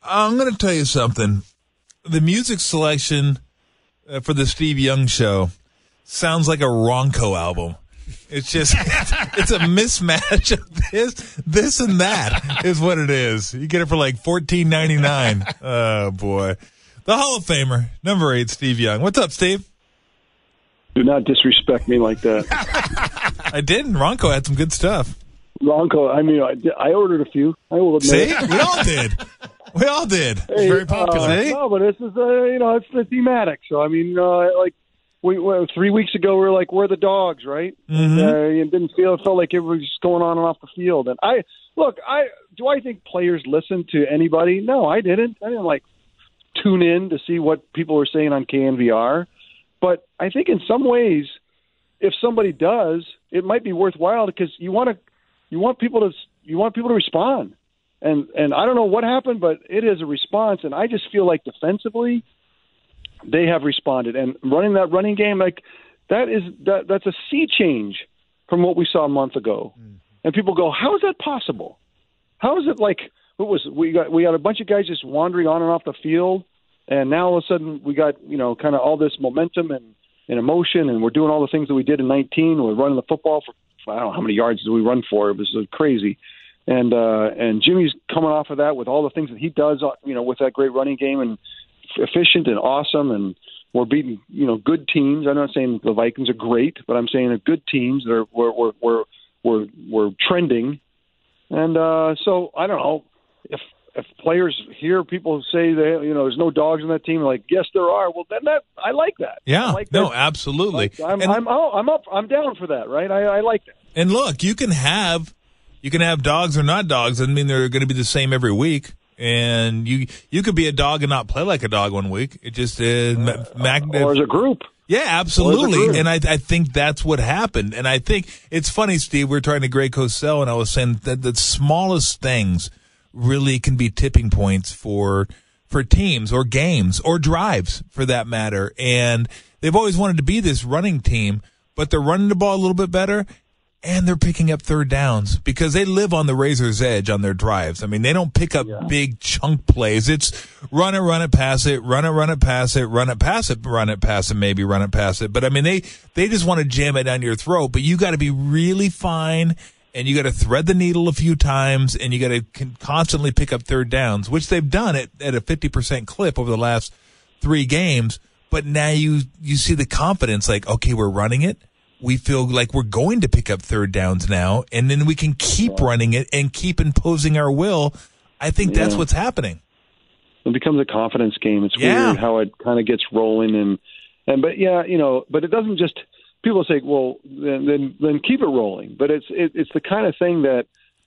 I'm going to tell you something. The music selection for the Steve Young Show sounds like a Ronco album. It's just, it's a mismatch of this and that is what it is. You get it for like $14.99. Oh, boy. The Hall of Famer, number 8, Steve Young. What's up, Steve? Do not disrespect me like that. I didn't. Ronco had some good stuff. Ronco, I mean, I ordered a few. I will admit. See? We all did. We all did. Hey, Very popular. No, but this is, it's the thematic. So, I mean, we 3 weeks ago, we were like, we're the dogs, right? Mm-hmm. It felt like it was just going on and off the field. And do I think players listen to anybody? No, I didn't. I didn't tune in to see what people were saying on KNVR. But I think in some ways, if somebody does, it might be worthwhile because you want people to respond. And I don't know what happened, but it is a response. And I just feel like defensively, they have responded. And running that running game, that's a sea change from what we saw a month ago. And people go, how is that possible? How is it we got a bunch of guys just wandering on and off the field, and now all of a sudden we got kind of all this momentum and emotion, and we're doing all the things that we did in 19. We're running the football for I don't know how many yards did we run for. It was crazy. And Jimmy's coming off of that with all the things that he does, with that great running game and efficient and awesome. And we're beating, good teams. I'm not saying the Vikings are great, but I'm saying they're good teams. We're trending. And so I don't know if players hear people say that, there's no dogs on that team, like, yes, there are. Well, then I like that. Yeah, no, absolutely. I'm up. I'm down for that. Right. I like that. And look, you can have dogs or not dogs. Doesn't mean they're going to be the same every week. And you could be a dog and not play like a dog one week. It just is. Or as a group. Yeah, absolutely. And I think that's what happened. And I think it's funny, Steve, we're talking to Greg Cosell, and I was saying that the smallest things really can be tipping points for teams or games or drives for that matter. And they've always wanted to be this running team, but they're running the ball a little bit better. And they're picking up third downs because they live on the razor's edge on their drives. I mean, they don't pick up big chunk plays. It's run it, pass it, run it, pass it, run it, pass it, run it, pass it, maybe run it, pass it. But I mean, they just want to jam it down your throat. But you got to be really fine, and you got to thread the needle a few times, and you got to constantly pick up third downs, which they've done at a 50% clip over the last 3 games. But now you see the confidence, like, okay, we're running it. We feel like we're going to pick up third downs now, and then we can keep running it and keep imposing our will. I think that's what's happening. It becomes a confidence game. It's weird how it kind of gets rolling, but it doesn't just. People say, well, then keep it rolling. But it's the kind of thing that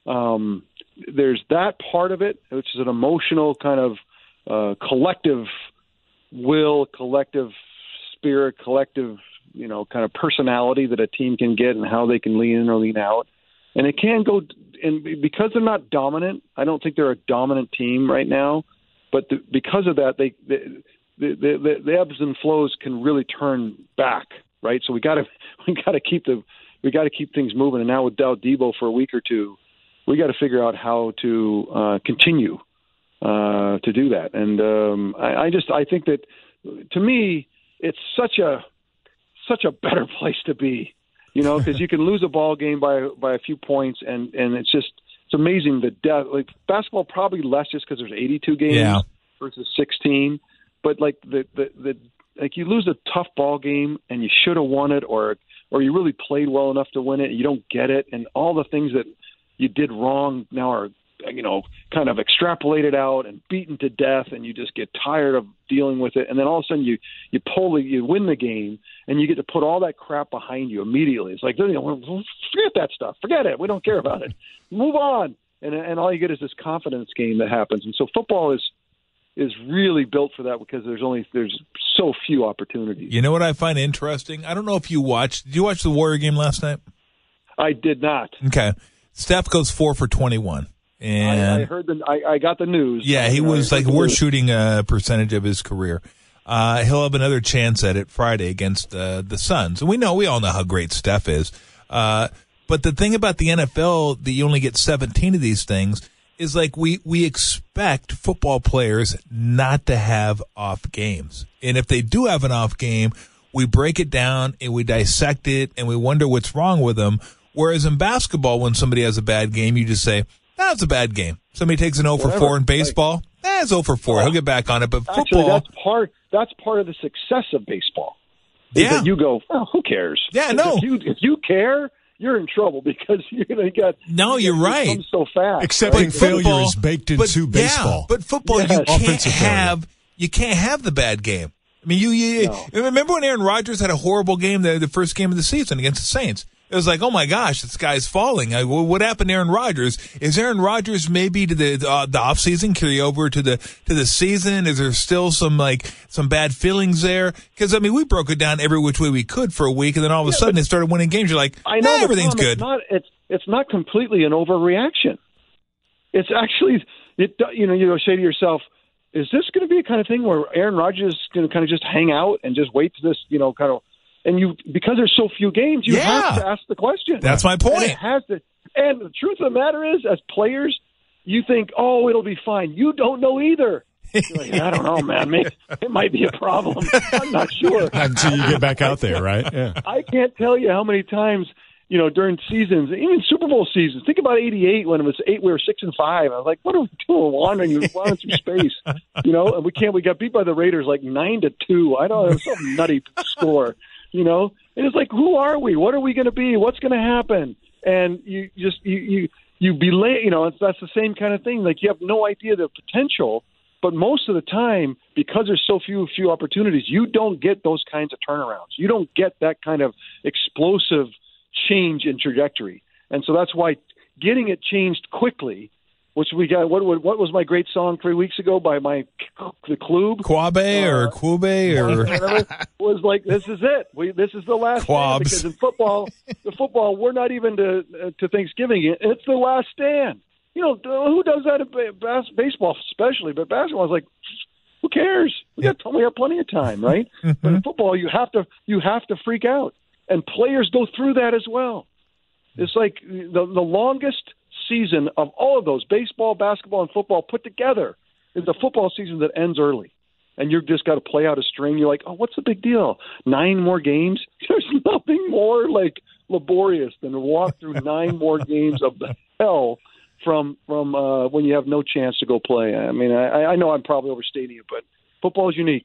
there's that part of it, which is an emotional kind of collective will, collective spirit, collective kind of personality that a team can get and how they can lean in or lean out. And it can go, and because they're not dominant, I don't think they're a dominant team right now, but because of that, the ebbs and flows can really turn back, right? So we got to keep things moving. And now without Debo for a week or two, we got to figure out how to continue to do that. And I think that, to me, it's such a better place to be, because you can lose a ball game by a few points, and it's amazing the depth. Like basketball, probably less just because there's 82 games versus 16. But like you lose a tough ball game and you should have won it, or you really played well enough to win it, and you don't get it, and all the things that you did wrong now are kind of extrapolated out and beaten to death, and you just get tired of dealing with it. And then all of a sudden you win the game, and you get to put all that crap behind you immediately. It's like, forget that stuff. Forget it. We don't care about it. Move on. And all you get is this confidence game that happens. And so football is really built for that because there's so few opportunities. You know what I find interesting? I don't know if did you watch the Warrior game last night? I did not. Okay. Steph goes 4 for 21. And I heard I got the news. Yeah, he was like worst shooting percentage of his career. He'll have another chance at it Friday against the Suns. And we all know how great Steph is. But the thing about the NFL, that you only get 17 of these things, is like we expect football players not to have off games. And if they do have an off game, we break it down and we dissect it and we wonder what's wrong with them. Whereas in basketball, when somebody has a bad game, you just say, that's a bad game. Somebody takes an 0 for 4 in baseball, it's 0 for 4. He'll get back on it. But football, actually, that's part of the success of baseball. That you go, well, who cares? Yeah, no. If you care, you're in trouble because you got. No, you're right. Comes so fast. Accepting failure is baked into baseball. But football, you can't have the bad game. I mean, you remember when Aaron Rodgers had a horrible game, the first game of the season against the Saints? It was like, oh my gosh, this guy's falling. What happened to Aaron Rodgers? Is Aaron Rodgers maybe to the off season carry over to the season? Is there still some bad feelings there? Because I mean, we broke it down every which way we could for a week, and then all of a sudden they started winning games. You're like, everything's good. It's not completely an overreaction. It's actually you say to yourself, is this going to be a kind of thing where Aaron Rodgers is going to kind of just hang out and just wait for this, kind of. And because there's so few games, you have to ask the question. That's my point. And it has to. And the truth of the matter is, as players, you think, oh, it'll be fine. You don't know either. You're like, I don't know, man. Maybe it might be a problem. I'm not sure. Until you get back out there, right? Yeah. I can't tell you how many times, during seasons, even Super Bowl seasons. Think about '88 when it was we were 6-5. I was like, what are we doing? Wandering through space, And we got beat by the Raiders like 9-2. I know it was some nutty score. And it's like, who are we? What are we going to be? What's going to happen? And you belay, that's the same kind of thing. Like you have no idea the potential, but most of the time, because there's so few opportunities, you don't get those kinds of turnarounds. You don't get that kind of explosive change in trajectory. And so that's why getting it changed quickly, which we got, what was my great song 3 weeks ago by the Klub? Quabe or Quube or was like, this is it. This is the last stand. Because in football, we're not even to Thanksgiving. It's the last stand. Who does that in baseball especially? But basketball is like, who cares? We got plenty of time, right? But in football, you have to freak out. And players go through that as well. It's like the longest season of all of those, baseball, basketball, and football put together, is the football season that ends early. And you've just got to play out a string. You're like, oh, what's the big deal? 9 more games? There's nothing more laborious than to walk through 9 more games of the hell from when you have no chance to go play. I mean, I know I'm probably overstating it, but football is unique.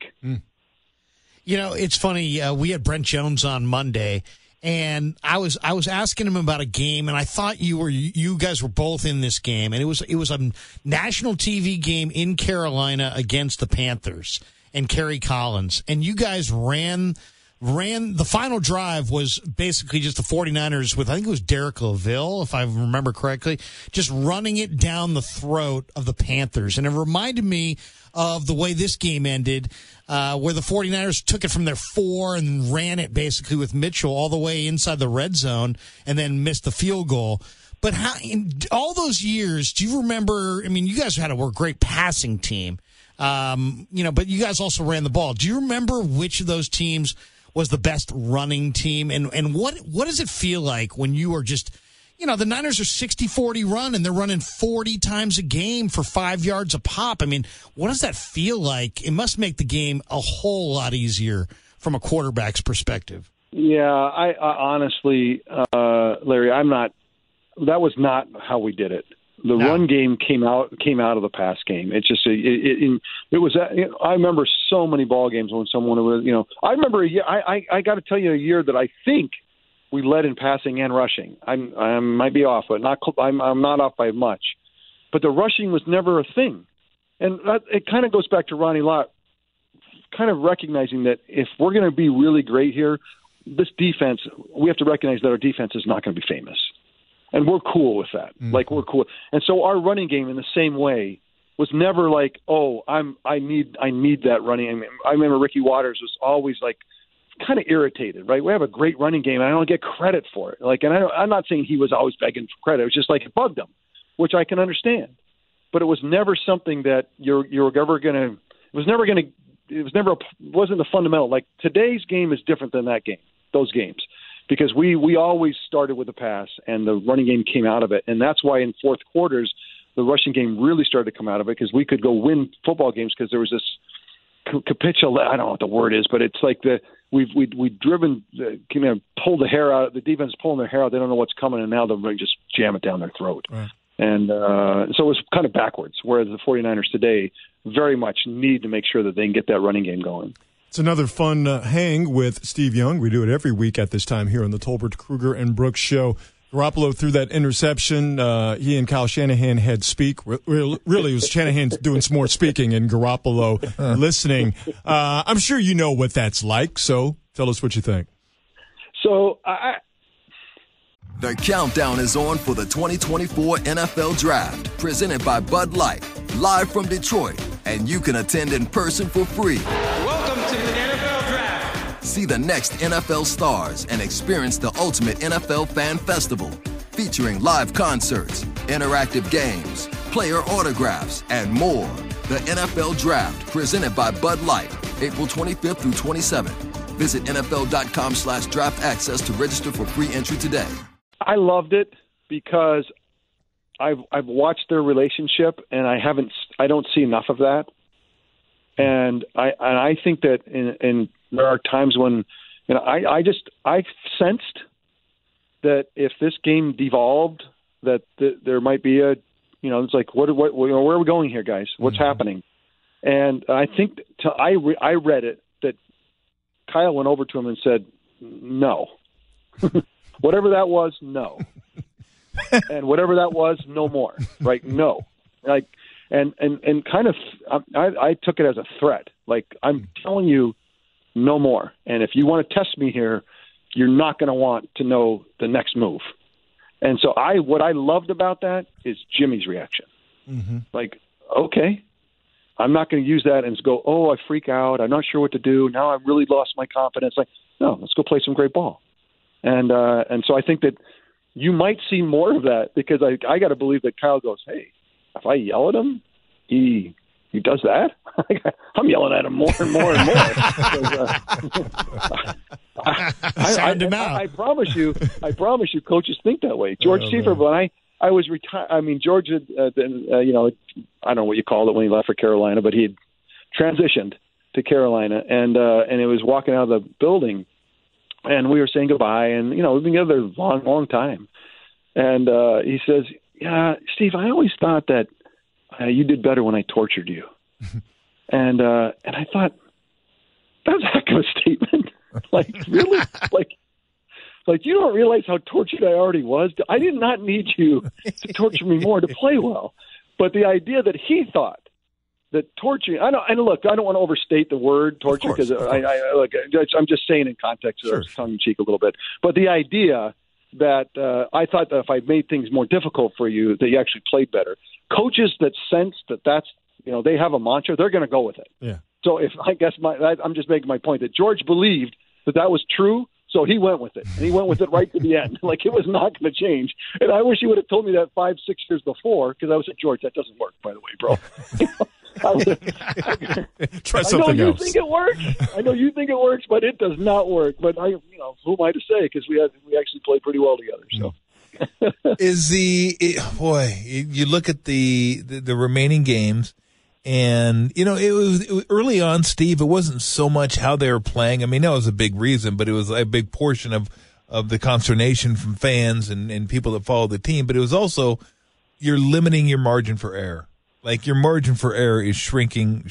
It's funny. We had Brent Jones on Monday, and I was asking him about a game, and I thought you guys were both in this game, and it was a national TV game in Carolina against the Panthers and Kerry Collins, and you guys ran the final drive was basically just the 49ers with, I think it was Derek LaVille, if I remember correctly, just running it down the throat of the Panthers, and it reminded me of the way this game ended, where the 49ers took it from their 4 and ran it basically with Mitchell all the way inside the red zone and then missed the field goal. But how, in all those years, do you remember, I mean, you guys had a great passing team, but you guys also ran the ball. Do you remember which of those teams was the best running team? And what does it feel like when you are just, the Niners are 60-40 run, and they're running 40 times a game for 5 yards a pop. I mean, what does that feel like? It must make the game a whole lot easier from a quarterback's perspective. Yeah, I honestly, Larry, that was not how we did it. The run game came out of the pass game. It just it was. I remember so many ball games when someone was. I remember a year. I got to tell you a year that I think we led in passing and rushing. I might be off, but I'm not off by much. But the rushing was never a thing, and it kind of goes back to Ronnie Lott, kind of recognizing that if we're going to be really great here, this defense, we have to recognize that our defense is not going to be famous. And we're cool with that. Mm-hmm. Like, we're cool. And so our running game in the same way was never like, oh, I need that running. I mean, I remember Ricky Waters was always like kind of irritated, right? We have a great running game, and I don't get credit for it. Like, and I'm not saying he was always begging for credit. It was just like it bugged him, which I can understand. But it was never something that you're ever going to. It wasn't the fundamental. Like, today's game is different than that game. Those games. Because we always started with the pass, and the running game came out of it. And that's why in fourth quarters, the rushing game really started to come out of it because we could go win football games because there was this capitulation. I don't know what the word is, but it's like we've driven, pulled the hair out. The defense is pulling their hair out. They don't know what's coming, and now they're going to just jam it down their throat. Right. And so it was kind of backwards, whereas the 49ers today very much need to make sure that they can get that running game going. It's another fun hang with Steve Young. We do it every week at this time here on the Tolbert, Kruger, and Brooks Show. Garoppolo threw that interception. He and Kyle Shanahan had speak. Really, it was Shanahan doing some more speaking and Garoppolo listening. I'm sure you know what that's like, so tell us what you think. So The countdown is on for the 2024 NFL Draft, presented by Bud Light, live from Detroit, and you can attend in person for free. Welcome to the NFL Draft. See the next NFL stars and experience the ultimate NFL fan festival, featuring live concerts, interactive games, player autographs, and more. The NFL Draft, presented by Bud Light, April 25th through 27th. Visit NFL.com/draft access to register for free entry today. I loved it because I've watched their relationship, and I don't see enough of that. And I think that in there are times when I sensed that if this game devolved, that there might be it's like what where are we going here, guys? What's happening? And I think I read it that Kyle went over to him and said, "No." Whatever that was, no. And whatever that was, no more. Right? No. Like, and kind of, I took it as a threat. Like, I'm telling you, no more. And if you want to test me here, you're not going to want to know the next move. And so what I loved about that is Jimmy's reaction. Mm-hmm. Like, okay, I'm not going to use that and go, oh, I freak out. I'm not sure what to do. Now I've really lost my confidence. Like, no, let's go play some great ball. And so I think that you might see more of that because I got to believe that Kyle goes, hey, if I yell at him, he does that. I'm yelling at him more and more and more. I promise you, coaches think that way. George Seifert, when I was retired, I mean, George had, I don't know what you call it when he left for Carolina, but he had transitioned to Carolina, and it was walking out of the building. And we were saying goodbye, and, we've been together a long, long time. And he says, yeah, Steve, I always thought that you did better when I tortured you. and I thought, that's a heck of a statement. Like, really? like you don't realize how tortured I already was? I did not need you to torture me more to play well. But the idea that he thought that torture, I don't want to overstate the word torture because I'm just saying in context, sure. Tongue in cheek a little bit. But the idea that I thought that if I made things more difficult for you, that you actually played better. Coaches that sense that's they have a mantra, they're going to go with it. Yeah. So I'm just making my point that George believed that was true. So he went with it, and he went with it right to the end. Like, it was not going to change. And I wish he would have told me that 5-6 years before, because I was like, George, that doesn't work, by the way, bro. Try something else. I know you think it works, but it does not work. But who am I to say? Because we actually played pretty well together. So, you look at the remaining games, and it was early on, Steve. It wasn't so much how they were playing. I mean, that was a big reason, but it was a big portion of the consternation from fans and people that follow the team. But it was also you're limiting your margin for error. Like, your margin for error is shrinking.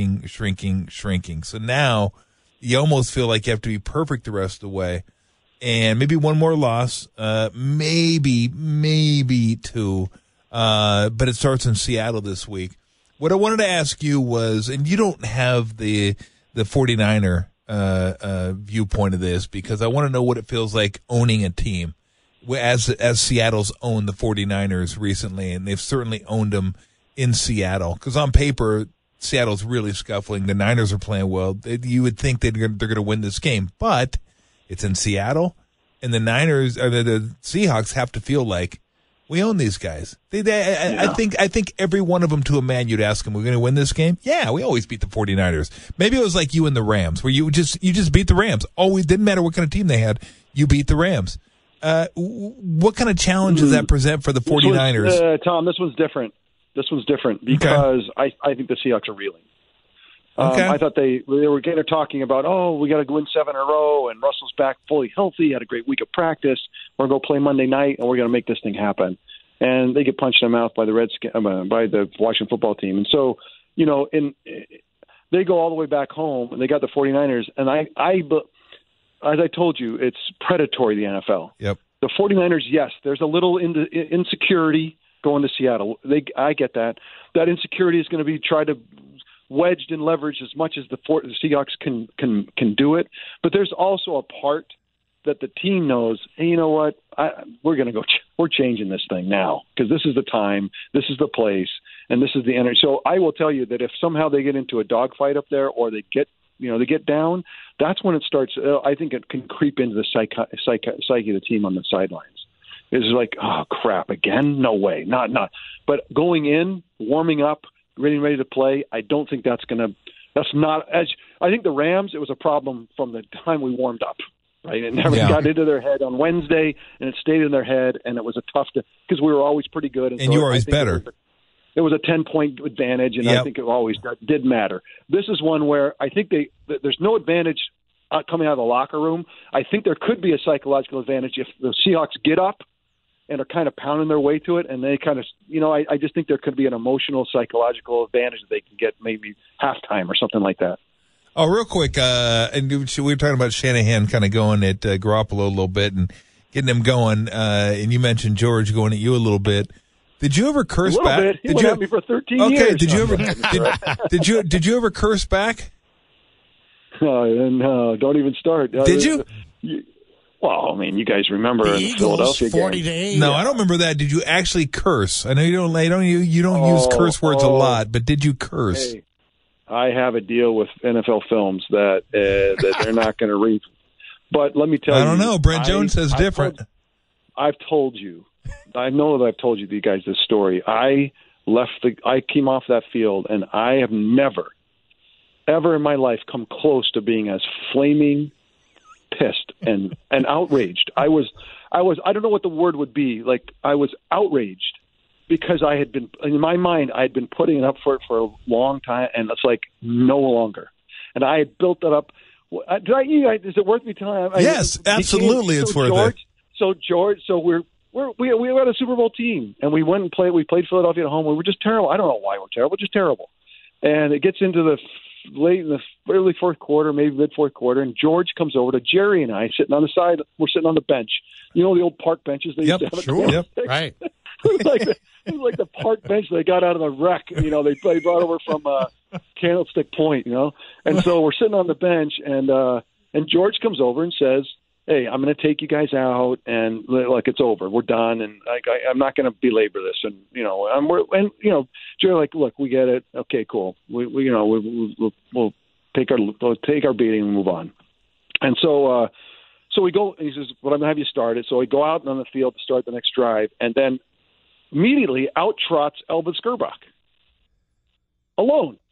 So now you almost feel like you have to be perfect the rest of the way. And maybe one more loss, maybe two. But it starts in Seattle this week. What I wanted to ask you was, and you don't have the 49er viewpoint of this, because I want to know what it feels like owning a team. As Seattle's owned the 49ers recently, and they've certainly owned them in Seattle, because on paper, Seattle's really scuffling. The Niners are playing well. You would think they're going to win this game, but it's in Seattle, and the Niners or the Seahawks have to feel like we own these guys. I think every one of them to a man, you'd ask them, "We're going to win this game?" Yeah, we always beat the 49ers. Maybe it was like you and the Rams, where you just beat the Rams. Always didn't matter what kind of team they had, you beat the Rams. What kind of challenge does that present for the 49ers? Tom, this one's different. This one's different because I think the Seahawks are reeling. I thought they were kind of talking about, we got to win 7 in a row, and Russell's back fully healthy, had a great week of practice. We're going to go play Monday night, and we're going to make this thing happen. And they get punched in the mouth by the by the Washington football team. And so, they go all the way back home, and they got the 49ers. And as I told you, it's predatory, the NFL. Yep. The 49ers, yes, there's a little insecurity going to Seattle. I get that. That insecurity is going to be tried to wedged and leveraged as much as the Seahawks can do it. But there's also a part that the team knows, hey, you know what? We're changing this thing now because this is the time, this is the place, and this is the energy. So I will tell you that if somehow they get into a dogfight up there or they get down, that's when it starts. I think it can creep into the psyche of the team on the sidelines. It's like, oh crap, again? No way, not. But going in, warming up, ready to play, I don't think that's not as. I think the Rams, it was a problem from the time we warmed up. Right, it never got into their head on Wednesday, and it stayed in their head, and it was because we were always pretty good, and so you were always better. It was a 10-point advantage, and I think it always did matter. This is one where I think there's no advantage coming out of the locker room. I think there could be a psychological advantage if the Seahawks get up and are kind of pounding their way to it, and they kind of, I just think there could be an emotional, psychological advantage that they can get maybe halftime or something like that. Oh, real quick, and we were talking about Shanahan kind of going at Garoppolo a little bit and getting him going, and you mentioned George going at you a little bit. Did you ever curse back? A little bit. He went at me for 13 years. Okay, did you ever curse back? No, don't even start. Did you? Well, I mean, you guys remember the the Eagles, Philadelphia 40 game. days. No, I don't remember that. Did you actually curse? I know you don't use curse words a lot, but did you curse? Hey, I have a deal with NFL Films that they're not going to read. But let me tell you. I don't know. Brent Jones says different. I've told you. I know that I've told you guys this story. I came off that field, and I have never, ever in my life come close to being as flaming pissed and outraged. I don't know what the word would be. Like, I was outraged because I had been, in my mind, I had been putting up for it for a long time, and it's like no longer. And I had built that up. Is it worth me telling? Yes, absolutely, it's worth it. So we had a Super Bowl team, and we went and played. We played Philadelphia at home. We were just terrible. I don't know why we're terrible, just terrible. And it gets into the early fourth quarter, maybe mid fourth quarter, and George comes over to Jerry and I sitting on the side. We're sitting on the bench. You know the old park benches they used to have. Sure. Yep. Right. It was like the park bench they got out of the wreck. They brought over from Candlestick Point. And so we're sitting on the bench, and George comes over and says, hey, I'm going to take you guys out, and like it's over, we're done, and I'm not going to belabor this, and Jerry, look, we get it, okay, cool, we'll take our beating and move on, and so we go. He says, well, I'm going to have you start it. So we go out on the field to start the next drive, and then immediately out trots Elvin Skerbach alone,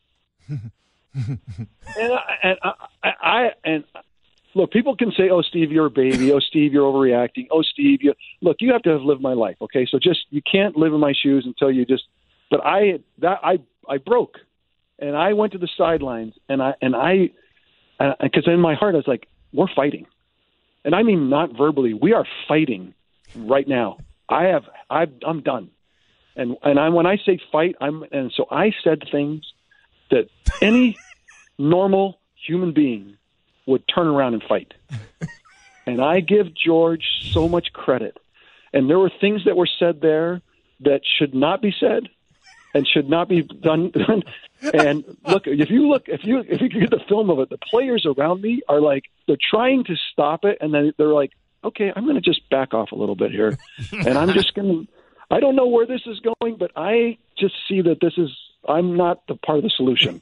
and look, people can say, oh, Steve, you're a baby. Oh, Steve, you're overreacting. Oh, Steve, you have to live my life, okay? So you can't live in my shoes until you just – but I broke, and I went to the sidelines, and because in my heart I was like, we're fighting. And I mean not verbally. We are fighting right now. I'm done. And when I say fight, so I said things that any normal human being would turn around and fight. And I give George so much credit. And there were things that were said there that should not be said and should not be done. And look, if you get the film of it, the players around me are like, they're trying to stop it, and then they're like, okay, I'm going to just back off a little bit here. And I'm just going to, I don't know where this is going, but I just see that I'm not the part of the solution.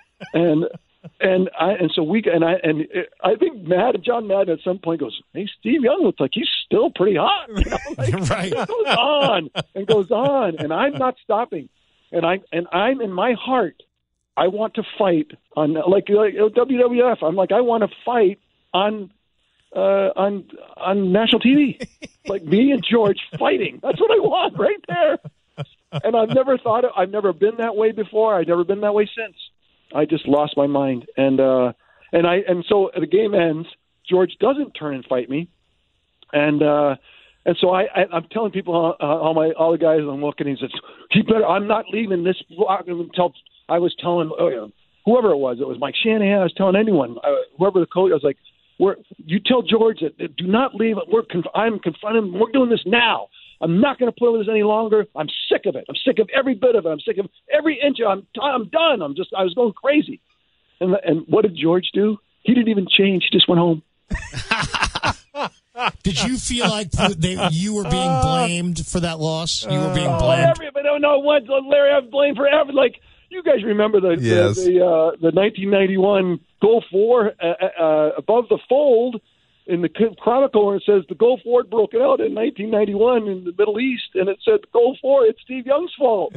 I think John Madden at some point goes, hey, Steve Young looks like he's still pretty hot. Right. It goes on, and I'm not stopping. And I'm in my heart, I want to fight on like WWF. I'm like, I want to fight on national TV, like me and George fighting. That's what I want right there. And I've never been that way before. I've never been that way since. I just lost my mind. And so the game ends. George doesn't turn and fight me. And so I'm telling people, all the guys I'm looking, he says, I'm not leaving this until I was telling whoever it was Mike Shanahan, I was telling anyone, whoever the coach, I was like, you tell George that do not leave. I'm confronting him. We're doing this now. I'm not going to play with this any longer. I'm sick of it. I'm sick of every bit of it. I'm sick of every inch. I'm done. I was going crazy. And what did George do? He didn't even change. He just went home. Did you feel like you were being blamed for that loss? You were being blamed. Larry, I've blamed forever. Like, you guys remember the 1991 Gulf War above the fold in the Chronicle, where it says the Gulf War broke out in 1991 in the Middle East, and it said Gulf War, it's Steve Young's fault.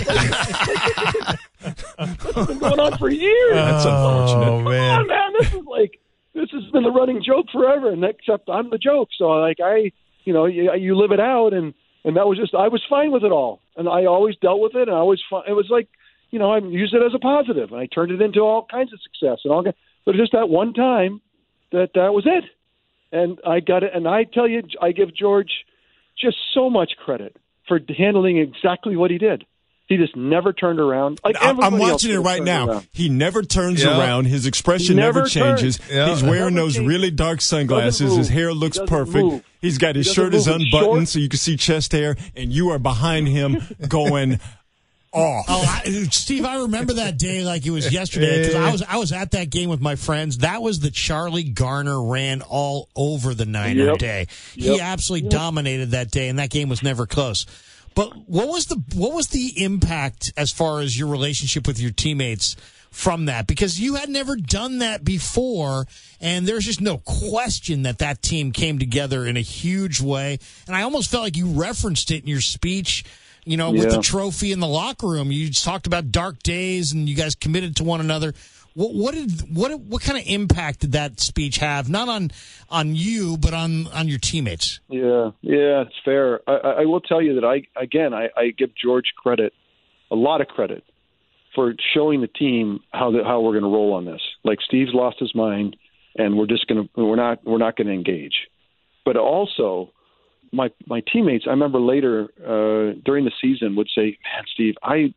It's been going on for years. That's unfortunate. Oh, man. Come on, man. This has been the running joke forever, and except I'm the joke. So, you live it out, and that was just, I was fine with it all. And I always dealt with it, and it was like, I used it as a positive, and I turned it into all kinds of success. But just that one time, that was it. And I got it. And I tell you, I give George just so much credit for handling exactly what he did. He just never turned around. Like I'm watching it right now. Around. He never turns around. His expression never changes. He's wearing those really dark sunglasses. His hair looks perfect. Move. He's got his shirt is unbuttoned so you can see chest hair, and you are behind him going off. Steve, I remember that day like it was yesterday because I was at that game with my friends. That was the Charlie Garner ran all over the Niner day. He absolutely dominated that day, and that game was never close. But what was the impact as far as your relationship with your teammates from that? Because you had never done that before, and there's just no question that team came together in a huge way. And I almost felt like you referenced it in your speech, with the trophy in the locker room. You talked about dark days, and you guys committed to one another. What kind of impact did that speech have? Not on you, but on your teammates. Yeah, it's fair. I will tell you that I give George credit, a lot of credit, for showing the team how we're going to roll on this. Like, Steve's lost his mind, and we're not going to engage. But also, my teammates, I remember later during the season, would say, "Man, Steve, I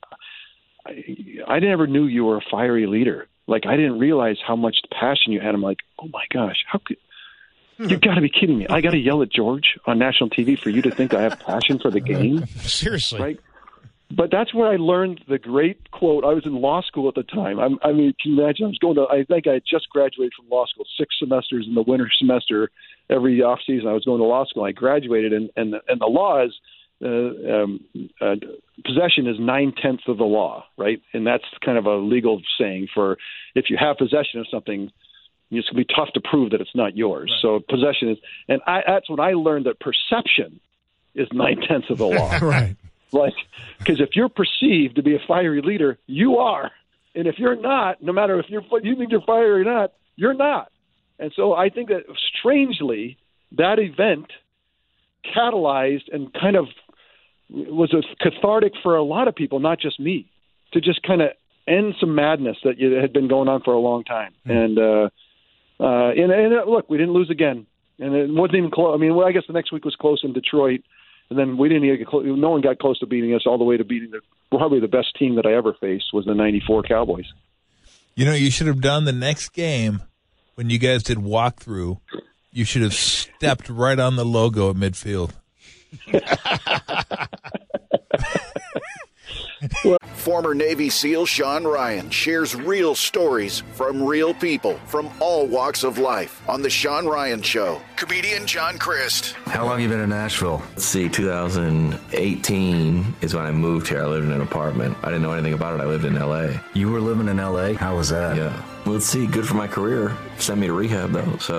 never knew you were a fiery leader. Like, I didn't realize how much passion you had." I'm like, "Oh my gosh, how could you? Got to be kidding me! I got to yell at George on national TV for you to think I have passion for the game?" Seriously, right? But that's where I learned the great quote. I was in law school at the time. I mean, can you imagine? I think I had just graduated from law school, 6 semesters in the winter semester. Every off season, I was going to law school. I graduated, and the law is possession is 9/10 of the law, right? And that's kind of a legal saying for if you have possession of something, it's going to be tough to prove that it's not yours. Right. So possession is, and that's when I learned that perception is 9/10 of the law. Right. Like, because if you're perceived to be a fiery leader, you are. And if you're not, no matter if you think you're fiery or not, you're not. And so I think that strangely, that event catalyzed and kind of was a cathartic for a lot of people, not just me, to just kind of end some madness that had been going on for a long time. And look, we didn't lose again. And it wasn't even close. I mean, I guess the next week was close in Detroit. And then we didn't even get close. No one got close to beating us, all the way to beating probably the best team that I ever faced was the '94 Cowboys. You should have done the next game when you guys did walkthrough. You should have stepped right on the logo at midfield. Former Navy SEAL Sean Ryan shares real stories from real people from all walks of life on The Sean Ryan Show. Comedian John Crist. How long have you been in Nashville? Let's see, 2018 is when I moved here. I lived in an apartment. I didn't know anything about it. I lived in L.A. You were living in L.A.? How was that? Yeah. Well, let's see, good for my career. Sent me to rehab, though, so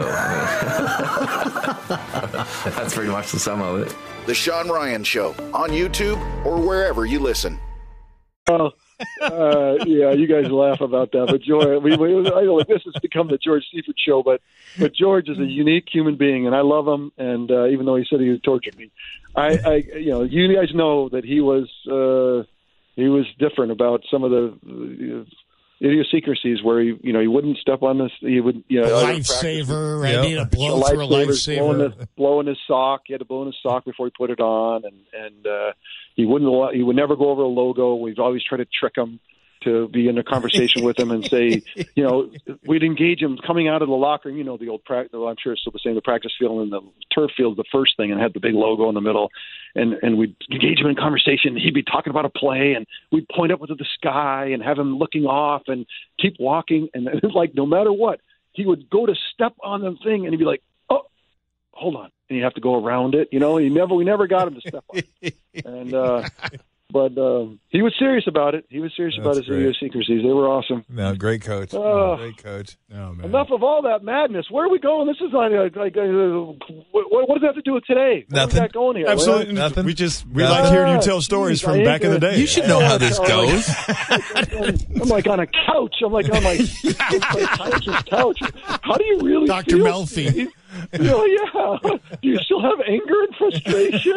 that's pretty much the sum of it. The Sean Ryan Show on YouTube or wherever you listen. Yeah, you guys laugh about that, but George, I know this has become the George Seifert show, but George is a unique human being, and I love him. And even though he said he would torture me, you guys know that he was different about some of the idiosyncrasies where he wouldn't step on this. He would, lifesaver. Right? He had to blow through a lifesaver. Blowing his sock. He had to blow in his sock before he put it on, and he would never go over a logo. We've always tried to trick him to be in a conversation with him and say, we'd engage him coming out of the locker room. The old practice. Well, I'm sure it's still the same. The practice field and the turf field, the first thing, and had the big logo in the middle. And we'd engage him in conversation. He'd be talking about a play, and we'd point up into the sky and have him looking off and keep walking. And it's like no matter what, he would go to step on the thing, and he'd be like, "Oh, hold on," and you have to go around it. We never got him to step on it. And but he was serious about it. He was serious about his idiosyncrasies. They were awesome. No, great coach. Great coach. Oh, man. Enough of all that madness. Where are we going? This is what does that have to do with today? Nothing. What we got going here? Absolutely Nothing. We like hearing you tell stories from back in the day. You should know how this goes. I'm like on a couch. I'm like on my psychiatrist's couch. How do you really Dr. feel? Melfi. Yeah. Do you still have anger and frustration?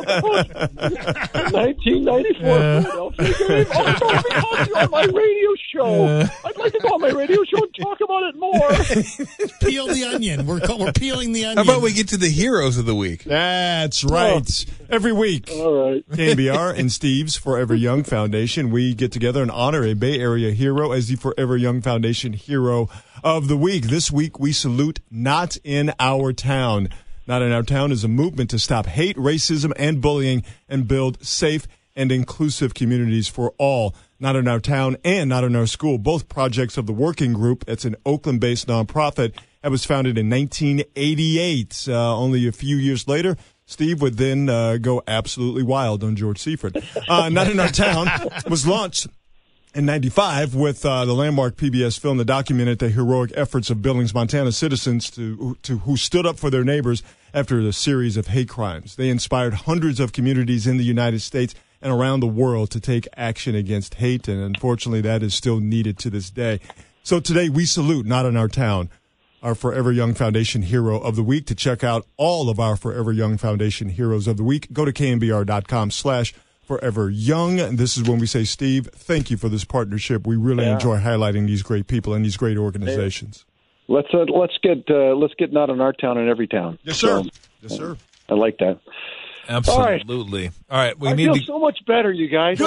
1994 Philadelphia game. I thought we talked you on my radio show. I'd like to go on my radio show and talk about it more. Peel the onion. We're peeling the onion. How about we get to the heroes of the week? That's right. Every week, all right. KNBR and Steve's Forever Young Foundation, we get together and honor a Bay Area hero as the Forever Young Foundation Hero of the Week. This week, we salute Not in Our Town. Not in Our Town is a movement to stop hate, racism, and bullying and build safe and inclusive communities for all. Not in Our Town and Not in Our School, both projects of the Working Group. It's an Oakland-based nonprofit that was founded in 1988. Only a few years later, Steve would then go absolutely wild on George Seifert. Not in Our Town was launched in 95 with the landmark PBS film that documented the heroic efforts of Billings, Montana citizens who stood up for their neighbors after a series of hate crimes. They inspired hundreds of communities in the United States and around the world to take action against hate, and unfortunately that is still needed to this day. So today we salute Not in Our Town, our Forever Young Foundation Hero of the Week. To check out all of our Forever Young Foundation Heroes of the Week, go to knbr.com/Forever Young. And this is when we say, Steve, thank you for this partnership. We really enjoy highlighting these great people and these great organizations. Let's get Not in Our Town in every town. Yes, sir. So, yes, sir. I like that. Absolutely. All right. I feel so much better, you guys.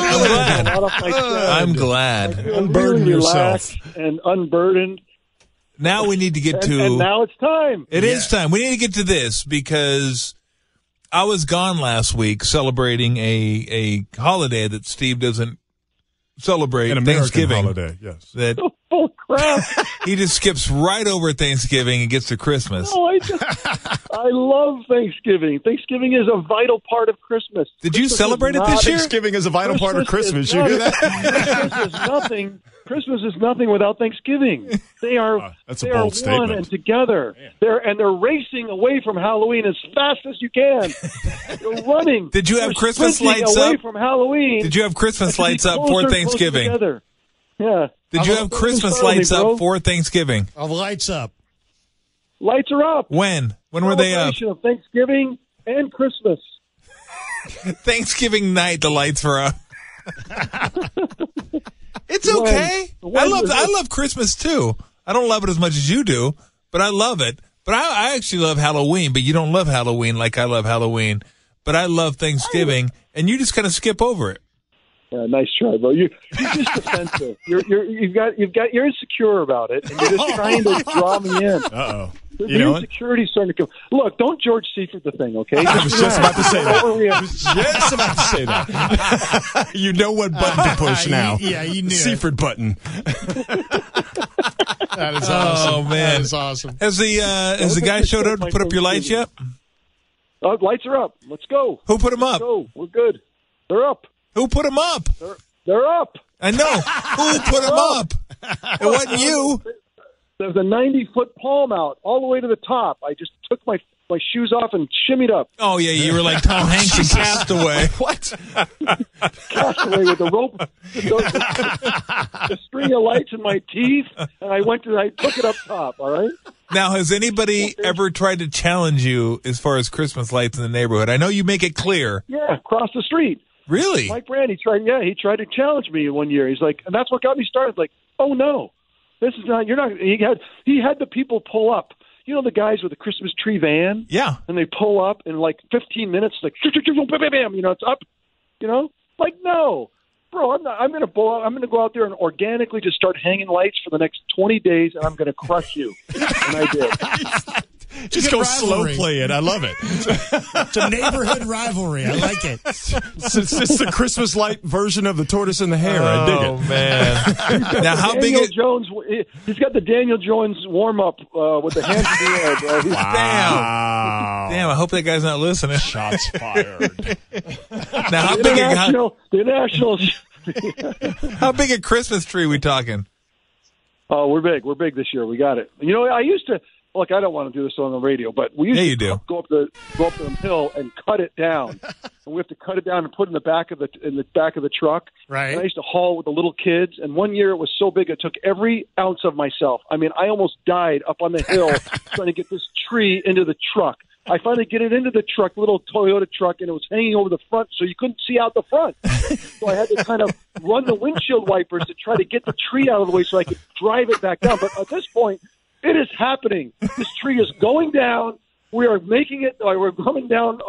I'm glad. Unburden yourself and unburdened. Now we need to get to. And now it's time. It is time. We need to get to this because I was gone last week celebrating a holiday that Steve doesn't celebrate. An American Thanksgiving holiday, yes. That oh crap! He just skips right over Thanksgiving and gets to Christmas. No, I love Thanksgiving. Thanksgiving is a vital part of Christmas. Did you celebrate it this year? Thanksgiving is a vital part of Christmas. You hear that? Christmas is nothing without Thanksgiving. They are that's a bold statement. One and together. They're racing away from Halloween as fast as you can. They're running. Did you have Christmas lights away up from Halloween? Did you have Christmas lights up for Thanksgiving? Yeah. Did you have Christmas lights up for Thanksgiving? All the lights up. Lights are up. When? When were they up? Of Thanksgiving and Christmas. Thanksgiving night, the lights were up. It's okay. I love Christmas too. I don't love it as much as you do, but I love it. But I actually love Halloween, but you don't love Halloween like I love Halloween. But I love Thanksgiving, and you just kind of skip over it. Yeah, nice try, bro. You're just defensive. You're insecure about it, and you're just trying to draw me in. Uh-oh. Your insecurity's starting to come. Look, don't George Seifert the thing, okay? I was just about to say that. You know what button to push now. Yeah, you knew Seifert button. That is awesome. Oh, man. That is awesome. Has the guy showed up to put up your lights yet? Lights are up. Let's go. Who put them up? Let's go. We're good. They're up. Who put them up? They're up. I know. Who put them up? It wasn't you. There was a 90-foot palm out all the way to the top. I just took my my shoes off and shimmied up. Oh, yeah, you were like Tom Hanks in Castaway. What? Castaway with the rope, the string of lights in my teeth, and I took it up top, all right? Now, has anybody ever tried to challenge you as far as Christmas lights in the neighborhood? I know you make it clear. Yeah, across the street. Really? Mike Brand, he tried to challenge me one year. He's like, and that's what got me started. Like, oh no, this is not. You're not. He had the people pull up. You know the guys with the Christmas tree van? Yeah. And they pull up in like 15 minutes, like bam, you know, it's up. You know, like no, bro, I'm gonna go out there and organically just start hanging lights for the next 20 days, and I'm gonna crush you. And I did. Just go slow play it. I love it. It's a neighborhood rivalry. I like it. It's just the Christmas light version of the tortoise and the hare. I dig it. Oh, man. Now, how big is Jones? He's got the Daniel Jones warm-up with the hands in the air, bro. Damn, I hope that guy's not listening. Shots fired. Now, how big a Christmas tree we talking? Oh, we're big. We're big this year. We got it. You know, I used to... Look, I don't want to do this on the radio, but we used to go up the hill and cut it down, and we have to cut it down and put it in the back of the truck. Right. And I used to haul with the little kids, and one year it was so big it took every ounce of myself. I mean, I almost died up on the hill trying to get this tree into the truck. I finally get it into the truck, little Toyota truck, and it was hanging over the front, so you couldn't see out the front. So I had to kind of run the windshield wipers to try to get the tree out of the way so I could drive it back down. But at this point, it is happening. This tree is going down. We are making it. We're coming down,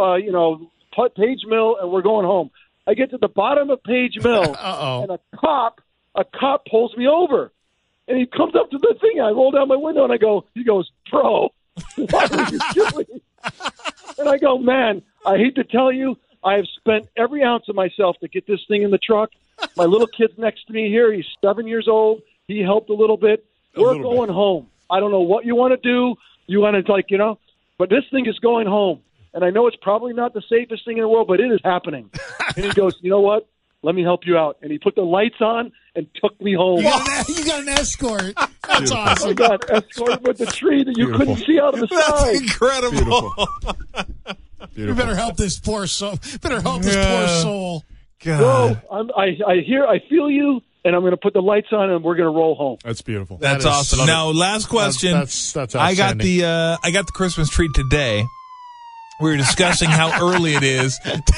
Page Mill, and we're going home. I get to the bottom of Page Mill, and a cop pulls me over. And he comes up to the thing. I roll down my window, and he goes, bro, why are you doing? And I go, man, I hate to tell you, I have spent every ounce of myself to get this thing in the truck. My little kid's next to me here. He's 7 years old. He helped a little bit. We're going home. I don't know what you want to do. You want to, but this thing is going home. And I know it's probably not the safest thing in the world, but it is happening. And he goes, you know what? Let me help you out. And he put the lights on and took me home. You got an escort. That's awesome. I got escorted with the tree that you couldn't see out of the side. That's incredible. Beautiful. You better help this poor soul. Poor soul. God. Well, I feel you. And I'm going to put the lights on, and we're going to roll home. That's beautiful. That's awesome. Now, last question. That's I got the Christmas tree today. We were discussing how early it is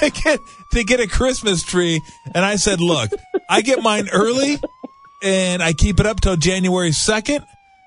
to get a Christmas tree, and I said, "Look, I get mine early, and I keep it up till January 2nd.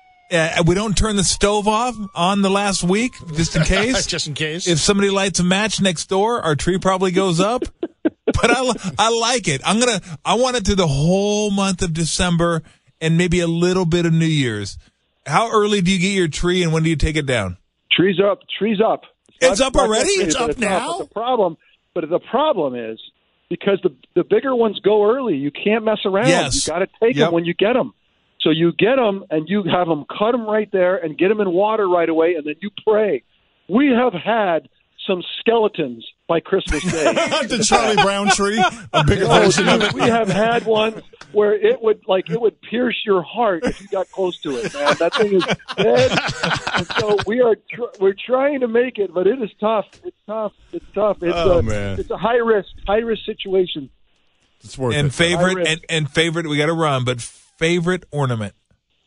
We don't turn the stove off on the last week, just in case. Just in case. If somebody lights a match next door, our tree probably goes up." But I like it. I want it through the whole month of December and maybe a little bit of New Year's. How early do you get your tree, and when do you take it down? Tree's up. It's up already? It's up now? But the problem is because the bigger ones go early. You can't mess around. Yes. You got to take them when you get them. So you get them, and you have them cut them right there and get them in water right away, and then you pray. We have had some skeletons by Christmas Day. The Charlie Brown tree, a bigger version of it. We have had one where it would pierce your heart if you got close to it, man. That thing is dead. And so we're trying to make it, but it is tough. It's tough. It's a high risk situation. It's worth and it. Favorite, we got to run, but favorite ornament.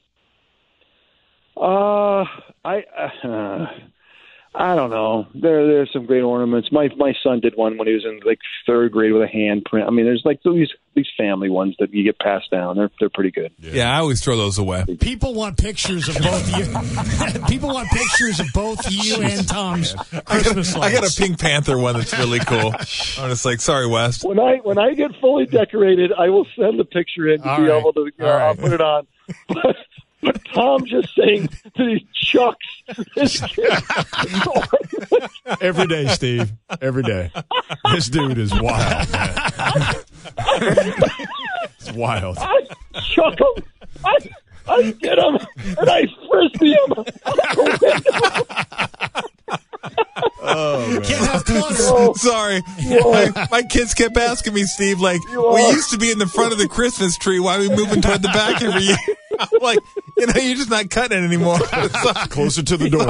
I don't know. There's some great ornaments. My son did one when he was in like third grade with a handprint. I mean, there's like these family ones that you get passed down. They're pretty good. Yeah, I always throw those away. People want pictures of both you. People want pictures of both you and Tom's Christmas lights. I got a Pink Panther one that's really cool. I'm just like, sorry, Wes. When I get fully decorated, I will send the picture in to be able to. I'll put it on. But Tom just saying that he chucks his kid. Every day, Steve. Every day. This dude is wild, man. It's wild. I chuck him. I get him, and I frisbee him out the window. Oh, man. Can't have clutter. Sorry. My kids kept asking me, Steve, like, we used to be in the front of the Christmas tree. Why are we moving toward the back every year? I'm like, You're just not cutting it anymore. Closer to the door.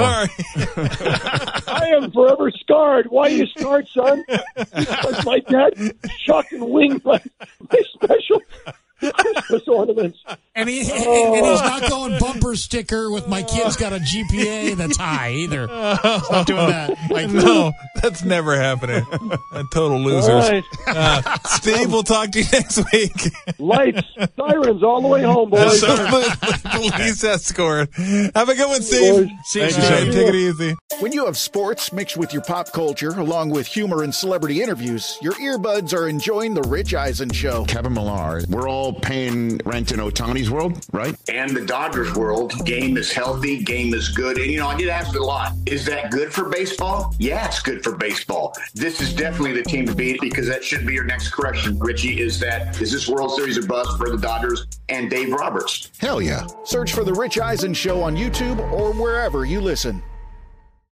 I am forever scarred. Why are you scarred, son? Because my dad shot and winged my special Christmas ornaments. And he's not going bumper sticker with my kid's got a GPA that's high either. He's not doing that. No, that's never happening. Total losers. Right. Steve, we'll talk to you next week. Lights, sirens all the way home, boys. Police escort. Have a good one, Steve. See you, Steve. Take it easy. When you have sports mixed with your pop culture, along with humor and celebrity interviews, your earbuds are enjoying The Rich Eisen Show. Kevin Millar, we're all paying rent in Ohtani's world, right? And the Dodgers world. Game is healthy, game is good. And, I get asked a lot, is that good for baseball? Yeah, it's good for baseball. This is definitely the team to beat because that should be your next correction, Richie, is this World Series a bust for the Dodgers and Dave Roberts? Hell yeah. Search for The Rich Eisen Show on YouTube or wherever you listen.